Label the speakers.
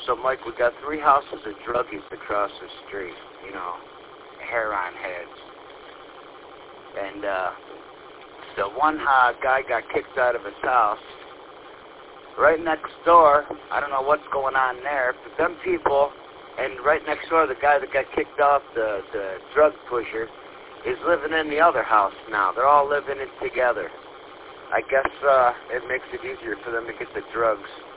Speaker 1: So, Mike, we got 3 houses of druggies across the street, you know, hair-on heads. And the one guy got kicked out of his house. Right next door, I don't know what's going on there, but them people, and right next door, the guy that got kicked off, the drug pusher, is living in the other house now. They're all living it together. I guess it makes it easier for them to get the drugs.